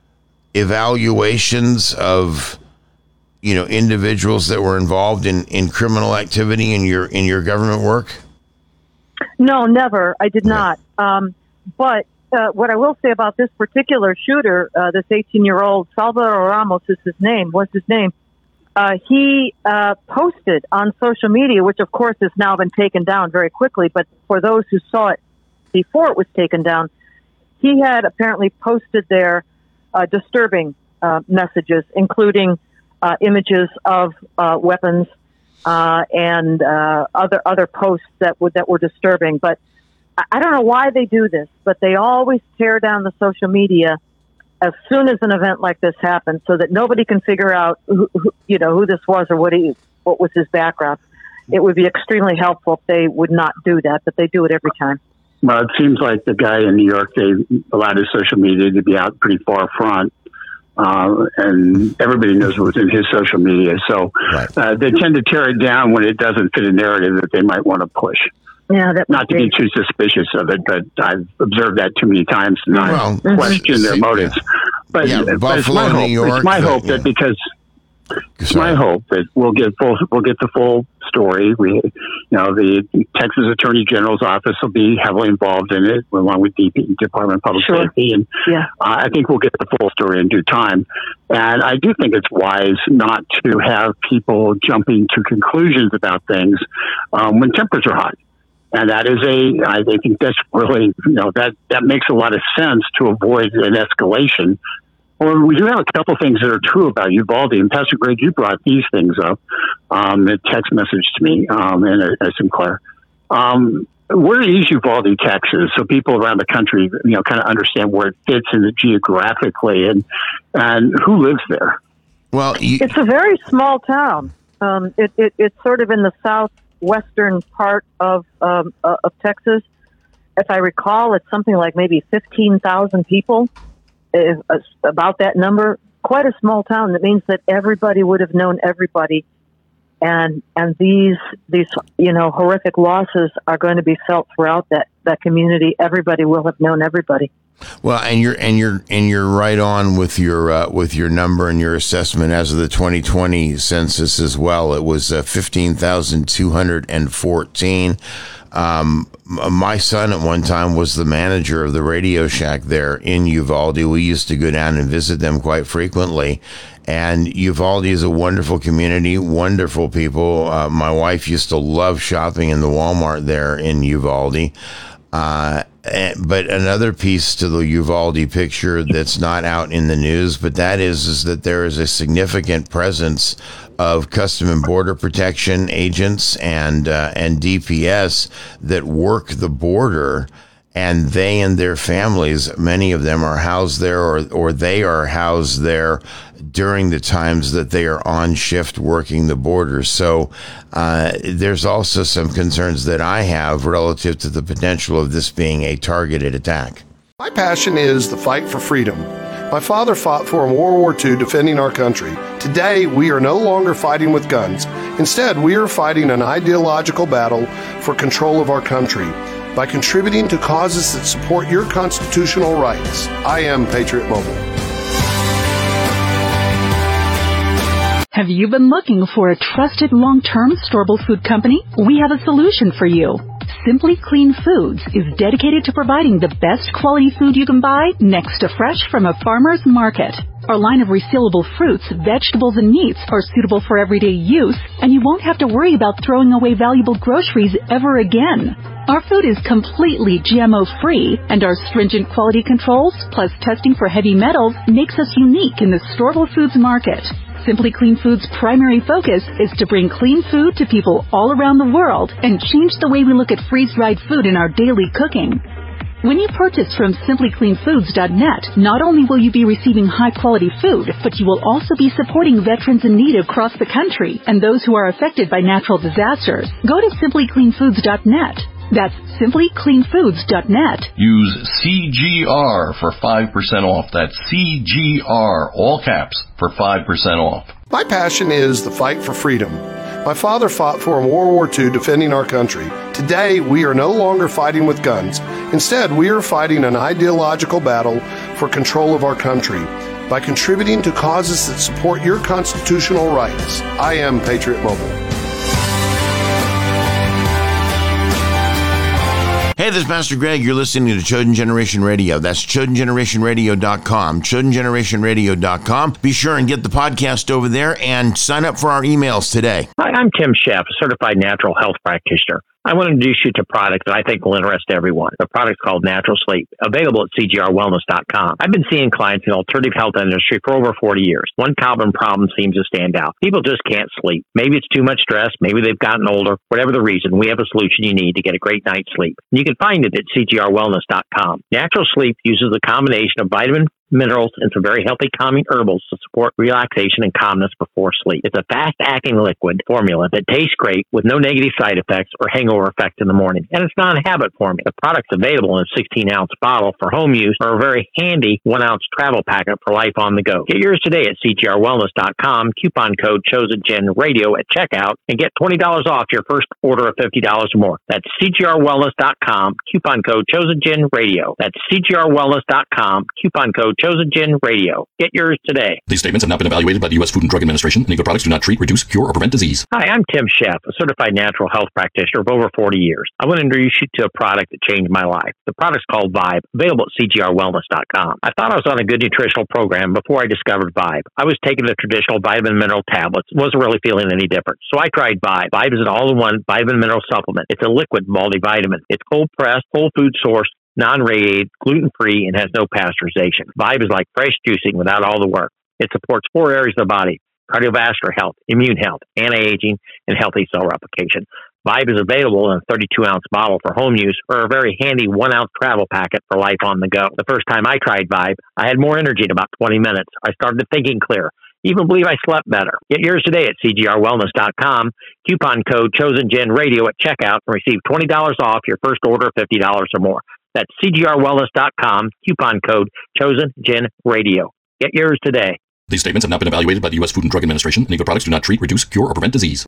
evaluations of you know individuals that were involved in, in criminal activity in your in your government work? No, never. I did not. Um, but uh, what I will say about this particular shooter, uh, this eighteen-year-old Salvador Ramos is his name. What's his name? Uh, he uh, posted on social media, which of course has now been taken down very quickly, but for those who saw it before it was taken down, he had apparently posted there uh, disturbing uh, messages, including uh, images of uh, weapons uh, and uh, other other posts that would that were disturbing. But I don't know why they do this, but they always tear down the social media as soon as an event like this happens, so that nobody can figure out, who, who, you know, who this was or what he, what was his background. It would be extremely helpful if they would not do that, but they do it every time. Well, it seems like the guy in New York, they allowed his social media to be out pretty far front, uh, and everybody knows what was in his social media. So right. uh, they tend to tear it down when it doesn't fit a narrative that they might want to push. Yeah, that Not to be too suspicious of it, but I've observed that too many times and well, I question mm-hmm. their motives. But, yeah, but Buffalo, it's my hope, New York, it's my the, hope yeah. that because it's Sorry. my hope that we'll get full, we'll get the full story. We, you know, the Texas Attorney General's office will be heavily involved in it, along with the Department of Public sure. Safety, and yeah. uh, I think we'll get the full story in due time. And I do think it's wise not to have people jumping to conclusions about things um, when tempers are hot. And that is a, I think that's really, you know, that, that makes a lot of sense to avoid an escalation. Well, we do have a couple things that are true about Uvalde. And Pastor Greg, you brought these things up, um, a text message to me, um, and uh, Sinclair. Um, where is Uvalde, Texas? So people around the country, you know, kind of understand where it fits in it geographically and, and who lives there. Well, you- it's a very small town. Um, it, it, it's sort of in the southwestern part of, um, uh, of Texas. If I recall, it's something like maybe fifteen thousand people. If, uh, about that number, quite a small town. That means that everybody would have known everybody, and and these these you know horrific losses are going to be felt throughout that, that community. Everybody will have known everybody. Well, and you're and you're and you're right on with your uh, with your number and your assessment as of the twenty twenty census as well. It was uh, fifteen thousand two hundred fourteen. Um, my son at one time was the manager of the Radio Shack there in Uvalde. We used to go down and visit them quite frequently. And Uvalde is a wonderful community, wonderful people. Uh, my wife used to love shopping in the Walmart there in Uvalde. Uh, but another piece to the Uvalde picture that's not out in the news, but that is, is that there is a significant presence of Custom and Border Protection agents and uh, and D P S that work the border, and they and their families, many of them are housed there, or or they are housed there during the times that they are on shift working the border. So uh, there's also some concerns that I have relative to the potential of this being a targeted attack. My passion is the fight for freedom. My father fought for in World War Two, defending our country. Today, we are no longer fighting with guns. Instead, we are fighting an ideological battle for control of our country by contributing to causes that support your constitutional rights. I am Patriot Mobile. Have you been looking for a trusted long-term storable food company? We have a solution for you. Simply Clean Foods is dedicated to providing the best quality food you can buy next to fresh from a farmer's market. Our line of resealable fruits, vegetables, and meats are suitable for everyday use, and you won't have to worry about throwing away valuable groceries ever again. Our food is completely G M O-free, and our stringent quality controls, plus testing for heavy metals, makes us unique in the storable foods market. Simply Clean Foods' primary focus is to bring clean food to people all around the world and change the way we look at freeze-dried food in our daily cooking. When you purchase from simply clean foods dot net, not only will you be receiving high-quality food, but you will also be supporting veterans in need across the country and those who are affected by natural disasters. Go to simply clean foods dot net. That's simply clean foods dot net. Use C G R for five percent off. That's C G R, all caps, for five percent off. My passion is the fight for freedom. My father fought for in World War Two defending our country. Today, we are no longer fighting with guns. Instead, we are fighting an ideological battle for control of our country by contributing to causes that support your constitutional rights. I am Patriot Mobile. Hey, this is Pastor Greg. You're listening to Chosen Generation Radio. That's chosen generation radio dot com, chosen generation radio dot com. Be sure and get the podcast over there and sign up for our emails today. Hi, I'm Tim Sheff, a certified natural health practitioner. I want to introduce you to a product that I think will interest everyone. The product's called Natural Sleep, available at C G R wellness dot com. I've been seeing clients in the alternative health industry for over forty years. One common problem seems to stand out. People just can't sleep. Maybe it's too much stress. Maybe they've gotten older. Whatever the reason, we have a solution you need to get a great night's sleep. You can find it at C G R wellness dot com. Natural Sleep uses a combination of vitamin, minerals, and some very healthy calming herbals to support relaxation and calmness before sleep. It's a fast-acting liquid formula that tastes great with no negative side effects or hangover effect in the morning. And it's not a habit formula. The product's available in a sixteen-ounce bottle for home use or a very handy one-ounce travel packet for life on the go. Get yours today at C G R wellness dot com, coupon code ChosenGenRadio at checkout, and get twenty dollars off your first order of fifty dollars or more. That's C G R wellness dot com, coupon code ChosenGenRadio. That's C G R wellness dot com, coupon code ChosenGenRadio. Get yours today. These statements have not been evaluated by the U S Food and Drug Administration. Any of the products do not treat, reduce, cure, or prevent disease. Hi, I'm Tim Sheff, a certified natural health practitioner of over forty years. I want to introduce you to a product that changed my life. The product's called Vibe, available at C G R wellness dot com. I thought I was on a good nutritional program before I discovered Vibe. I was taking the traditional vitamin mineral tablets, wasn't really feeling any different. So I tried Vibe. Vibe is an all-in-one vitamin mineral supplement. It's a liquid multivitamin. It's cold-pressed, whole food sourced, non-radiated, gluten-free, and has no pasteurization. Vibe is like fresh juicing without all the work. It supports four areas of the body: cardiovascular health, immune health, anti-aging, and healthy cell replication. Vibe is available in a thirty-two ounce bottle for home use or a very handy one-ounce travel packet for life on the go. The first time I tried Vibe, I had more energy in about twenty minutes. I started thinking clear. Even believe I slept better. Get yours today at C G R wellness dot com. Coupon code ChosenGenRadio at checkout and receive twenty dollars off your first order of fifty dollars or more. That's C G R wellness dot com, coupon code ChosenGenRadio. Get yours today. These statements have not been evaluated by the U S Food and Drug Administration. Any of the products do not treat, reduce, cure, or prevent disease.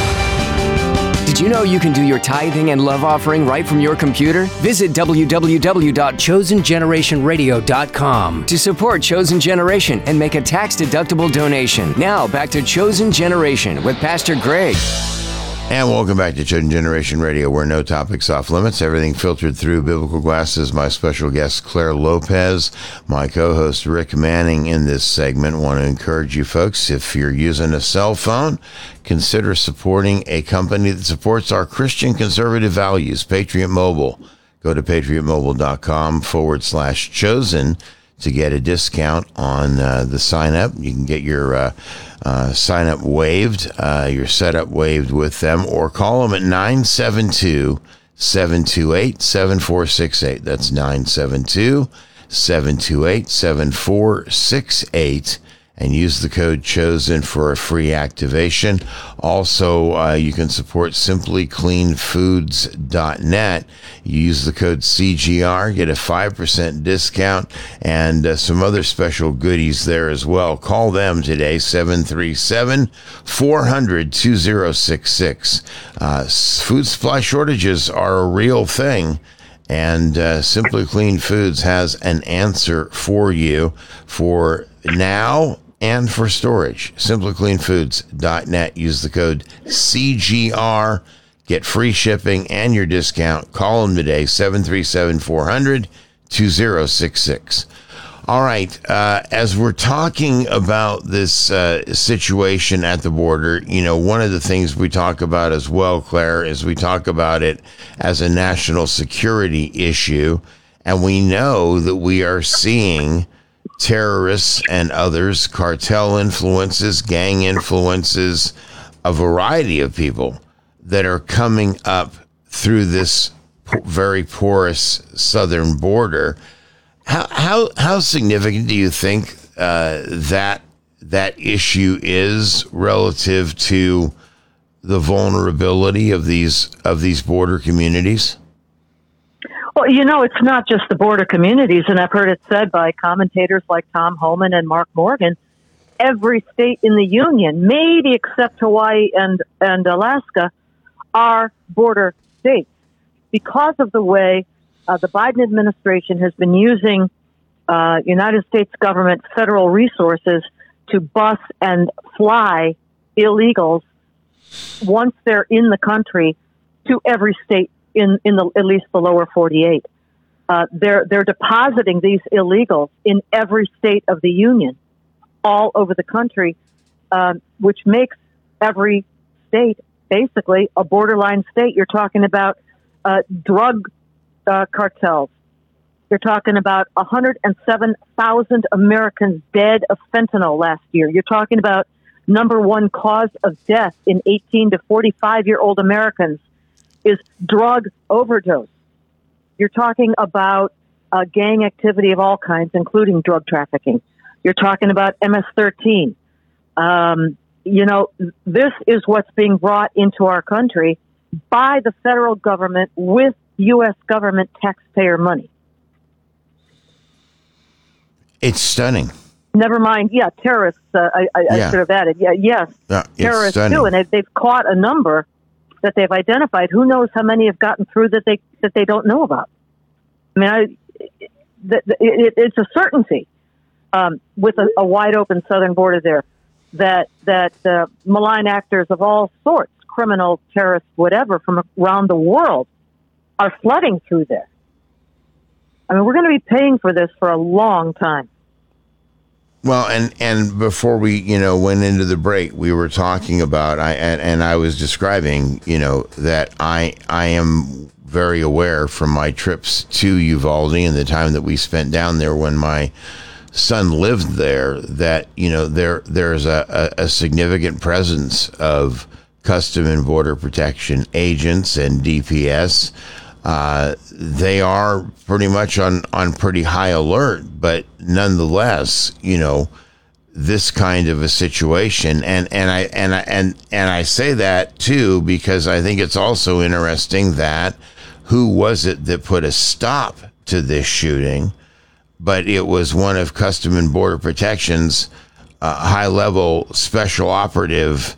Did you know you can do your tithing and love offering right from your computer? Visit w w w dot chosen generation radio dot com to support Chosen Generation and make a tax-deductible donation. Now, back to Chosen Generation with Pastor Greg. And welcome back to Chosen Generation Radio, where no topics off limits, everything filtered through biblical glasses. My special guest, Claire Lopez, my co-host, Rick Manning, in this segment. Want to encourage you folks, if you're using a cell phone, consider supporting a company that supports our Christian conservative values, Patriot Mobile. Go to patriot mobile dot com forward slash chosen to get a discount on uh, the sign-up. You can get your uh, uh, sign-up waived, uh, your setup waived with them, or call them at nine seven two, seven two eight, seven four six eight. That's nine seven two, seven two eight, seven four six eight. And use the code CHOSEN for a free activation. Also, uh, you can support simply clean foods dot net. You use the code C G R, get a five percent discount, and uh, some other special goodies there as well. Call them today, seven three seven, four hundred, two zero six six. Uh, food supply shortages are a real thing. And uh, Simply Clean Foods has an answer for you for now and for storage. simply clean foods dot net. Use the code C G R. Get free shipping and your discount. Call them today, seven three seven, four hundred, two zero six six. All right. Uh, as we're talking about this uh, situation at the border, you know, one of the things we talk about as well, Claire, is we talk about it as a national security issue. And we know that we are seeing terrorists and others, cartel influences, gang influences, a variety of people that are coming up through this very porous southern border. How how how significant do you think uh, that that issue is relative to the vulnerability of these of these border communities? Well, you know, it's not just the border communities, and I've heard it said by commentators like Tom Homan and Mark Morgan. Every state in the union, maybe except Hawaii and and Alaska, are border states because of the way Uh, the Biden administration has been using uh, United States government federal resources to bus and fly illegals once they're in the country to every state in, in the, at least the lower forty-eight. Uh, they're, they're depositing these illegals in every state of the union all over the country, uh, which makes every state basically a borderline state. You're talking about uh, drug Uh, cartels. You're talking about one hundred seven thousand Americans dead of fentanyl last year. You're talking about number one cause of death in eighteen to forty-five year old Americans is drug overdose. You're talking about uh, gang activity of all kinds, including drug trafficking. You're talking about M S thirteen. Um, you know, this is what's being brought into our country by the federal government with U S government taxpayer money. It's stunning. Never mind. Yeah, terrorists. Uh, I, I, yeah. I should have added. Yeah, yes, uh, terrorists stunning. too, and they, they've caught a number that they've identified. Who knows how many have gotten through that they that they don't know about? I mean, I, the, the, it, it's a certainty um, with a, a wide open southern border there that that uh, malign actors of all sorts, criminal, terrorists, whatever, from around the world are flooding through there. I mean, we're going to be paying for this for a long time. Well, and, and before we, you know, went into the break, we were talking about, I and, and I was describing, you know, that I I am very aware from my trips to Uvalde and the time that we spent down there when my son lived there, that, you know, there there's a, a, a significant presence of Custom and Border Protection agents and D P S. Uh, they are pretty much on, on pretty high alert, but nonetheless, you know, this kind of a situation. And, and I, and I, and, and I say that too, because I think it's also interesting that who was it that put a stop to this shooting? But it was one of Custom and Border Protection's uh, high level special operative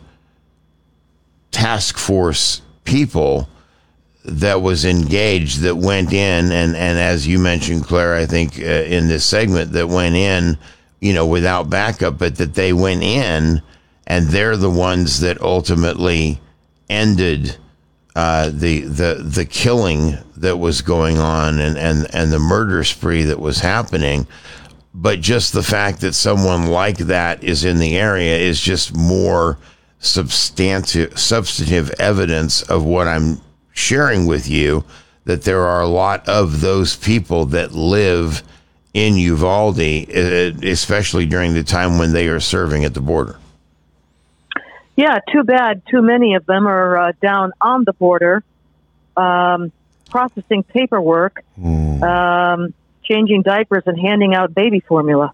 task force people that was engaged, that went in, and, and as you mentioned, Claire, I think uh, in this segment, that went in, you know, without backup, but that they went in, and they're the ones that ultimately ended uh, the the the killing that was going on, and, and, and the murder spree that was happening. But just the fact that someone like that is in the area is just more substantive substantive evidence of what I'm sharing with you, that there are a lot of those people that live in Uvalde, especially during the time when they are serving at the border. Yeah, too bad. Too many of them are uh, down on the border, um, processing paperwork, mm. um, changing diapers, and handing out baby formula.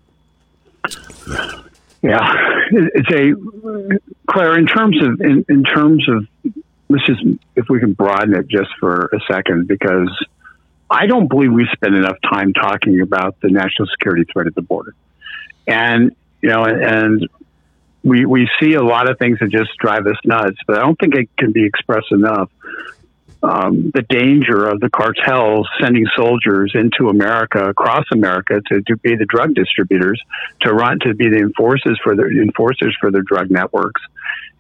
Yeah, it's a Claire. In terms of in, in terms of let's just, if we can broaden it just for a second, because I don't believe we spend enough time talking about the national security threat at the border, and you know, and we we see a lot of things that just drive us nuts, but I don't think it can be expressed enough. Um, the danger of the cartels sending soldiers into America, across America, to, to be the drug distributors, to run, to be the enforcers for their enforcers for their drug networks,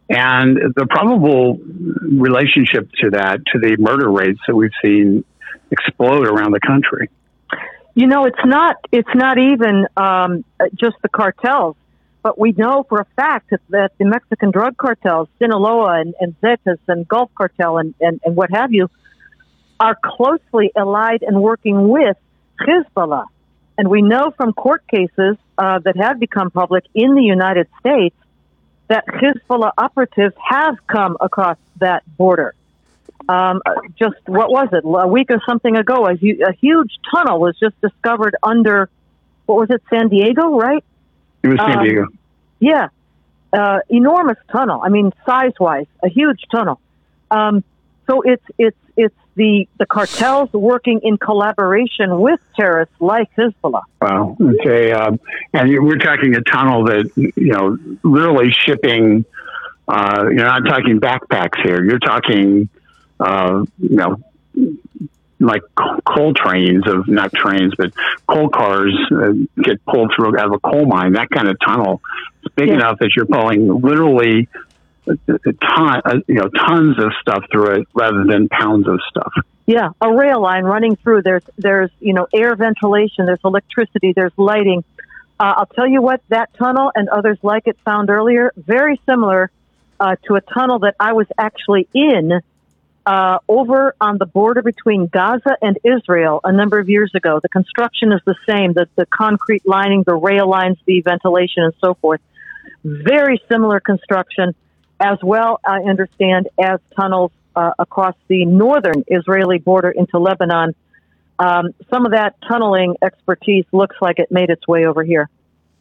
And the probable relationship to that, to the murder rates that we've seen explode around the country. You know, it's not it's not even um, just the cartels, but we know for a fact that, that the Mexican drug cartels, Sinaloa and, and Zetas and Gulf Cartel and, and, and what have you, are closely allied and working with Hezbollah. And we know from court cases uh, that have become public in the United States that Hezbollah operatives have come across that border. Um, just, what was it, a week or something ago, a, hu- a huge tunnel was just discovered under, what was it, San Diego, right? It was San um, Diego. Yeah. Uh, enormous tunnel. I mean, size-wise, a huge tunnel. Um, so it's it's it's the, the cartels working in collaboration with terrorists like Hezbollah. Wow. Okay. Um, and you- we're talking a tunnel that, you know, literally shipping, uh, you're not talking backpacks here. You're talking, uh, you know, like coal trains of, not trains, but coal cars uh, get pulled through out of a coal mine, that kind of tunnel. It's big Yeah. enough that you're pulling literally a, a ton, uh, you know, tons of stuff through it rather than pounds of stuff. Yeah, a rail line running through. There's, there's, you know, air ventilation. There's electricity. There's lighting. Uh, I'll tell you what, that tunnel and others like it found earlier, very similar uh, to a tunnel that I was actually in uh, over on the border between Gaza and Israel a number of years ago. The construction is the same, the, the concrete lining, the rail lines, the ventilation, and so forth. Very similar construction, as well, I understand, as tunnels uh, across the northern Israeli border into Lebanon. Um, some of that tunneling expertise looks like it made its way over here.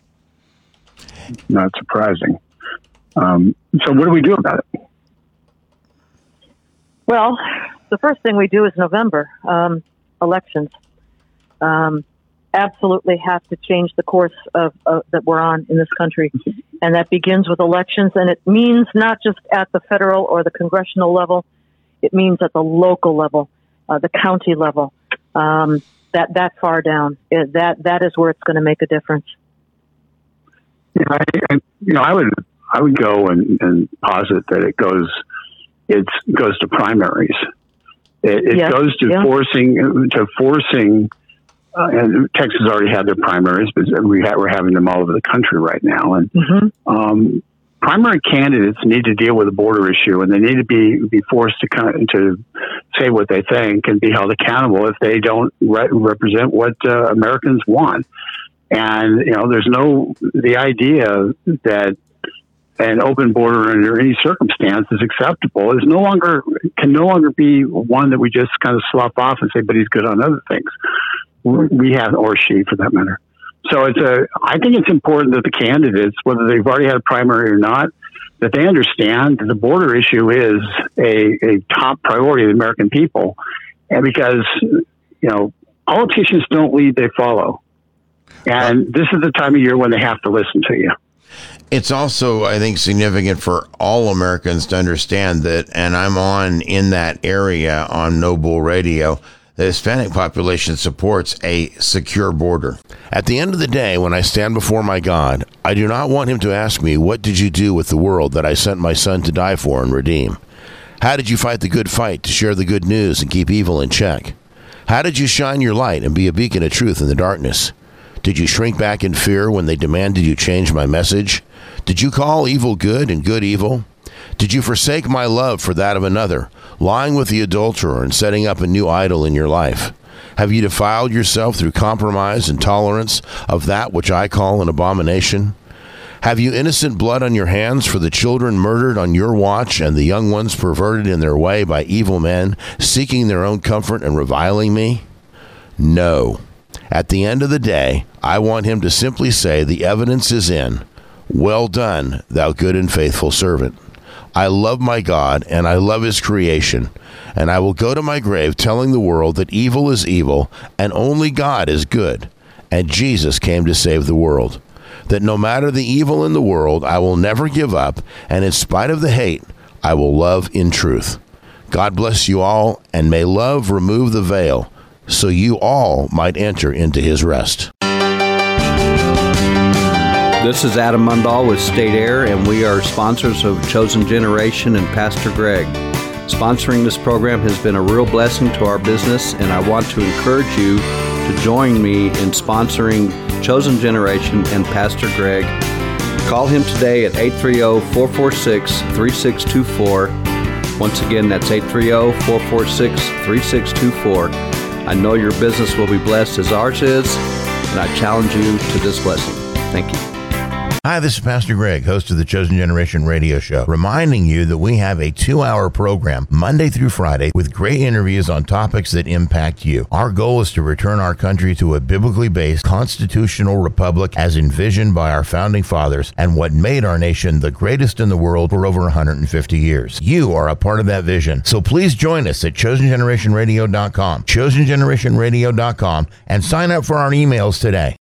Not surprising. Um, so what do we do about it? Well, the first thing we do is November, um, elections. Um, absolutely have to change the course of, uh, that we're on in this country. And that begins with elections. And it means not just at the federal or the congressional level. It means at the local level, uh, the county level, um, that, that far down. It, that, that is where it's going to make a difference. Yeah, I, I, you know, I would, I would go and, and posit that it goes, it goes to primaries. It, it Yes, goes to yeah. forcing, to forcing, uh, and Texas already had their primaries, but we ha- we're having them all over the country right now. And Mm-hmm. um, primary candidates need to deal with the border issue, and they need to be, be forced to kind of, to say what they think and be held accountable if they don't re- represent what uh, Americans want. And, you know, there's no, the idea that an open border under any circumstance is acceptable is no longer, can no longer be one that we just kind of slop off and say, but he's good on other things. We have, or she for that matter. So it's a, I think it's important that the candidates, whether they've already had a primary or not, that they understand that the border issue is a, a top priority of the American people. And because, you know, politicians don't lead, they follow. And this is the time of year when they have to listen to you. It's also, I think, significant for all Americans to understand that, and I'm on in that area on Noble Radio, the Hispanic population supports a secure border. At the end of the day, when I stand before my God, I do not want him to ask me, what did you do with the world that I sent my son to die for and redeem? How did you fight the good fight to share the good news and keep evil in check? How did you shine your light and be a beacon of truth in the darkness? Did you shrink back in fear when they demanded you change my message? Did you call evil good and good evil? Did you forsake my love for that of another, lying with the adulterer and setting up a new idol in your life? Have you defiled yourself through compromise and tolerance of that which I call an abomination? Have you innocent blood on your hands for the children murdered on your watch and the young ones perverted in their way by evil men, seeking their own comfort and reviling me? No. At the end of the day, I want him to simply say the evidence is in. Well done, thou good and faithful servant. I love my God, and I love his creation, and I will go to my grave telling the world that evil is evil, and only God is good, and Jesus came to save the world. That no matter the evil in the world, I will never give up, and in spite of the hate, I will love in truth. God bless you all, and may love remove the veil, so you all might enter into his rest. This is Adam Mundahl with State Air, and we are sponsors of Chosen Generation and Pastor Greg. Sponsoring this program has been a real blessing to our business, and I want to encourage you to join me in sponsoring Chosen Generation and Pastor Greg. Call him today at eight three zero, four four six, three six two four. Once again, that's eight three zero, four four six, three six two four. I know your business will be blessed as ours is, and I challenge you to this blessing. Thank you. Hi, this is Pastor Greg, host of the Chosen Generation radio show, reminding you that we have a two-hour program Monday through Friday with great interviews on topics that impact you. Our goal is to return our country to a biblically based constitutional republic as envisioned by our founding fathers and what made our nation the greatest in the world for over one hundred fifty years. You are a part of that vision, so please join us at chosen generation radio dot com, chosen generation radio dot com, and sign up for our emails today.